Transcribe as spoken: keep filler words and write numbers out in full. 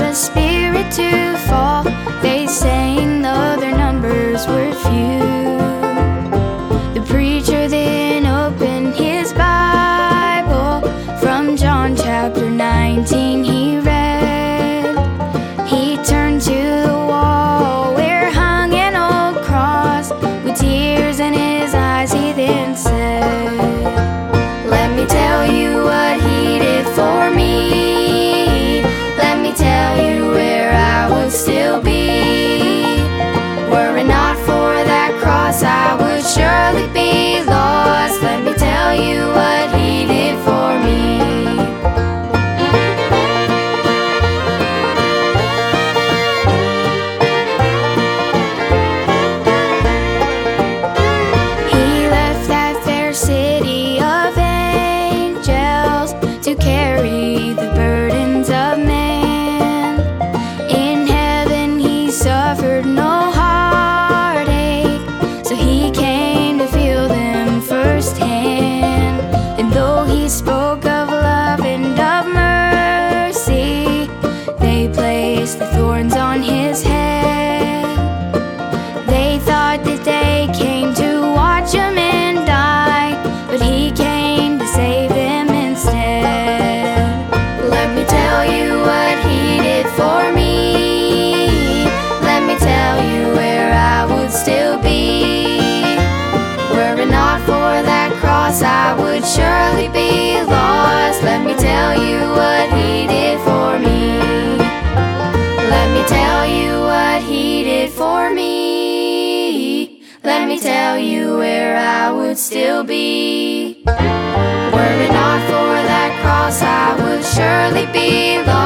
the Spirit to fall. They sang though their numbers were few. The preacher then opened his Bible. From John chapter nineteen he read. He turned to the wall where hung an old cross. With tears in his eyes he then said, "Let me tell you what he did for me. Let me tell you where I would still be. Were it not for that cross I would surely be lost. Let me tell you what he did for me." City of angels to carry the burdens of man. In heaven he suffered no heartache, so he came to feel them firsthand. And though he spoke of love and of mercy, they placed the thorns on his head. They thought that they came to watch him and die, but he came to save them instead. Let me tell you what he did for me. Let me tell you where I would still be. Were it not for that cross I would surely be lost. Let me tell you what he did for me. Let me tell you what he did for me. Let me tell you where I would still be. Were it not for that cross I would surely be lost.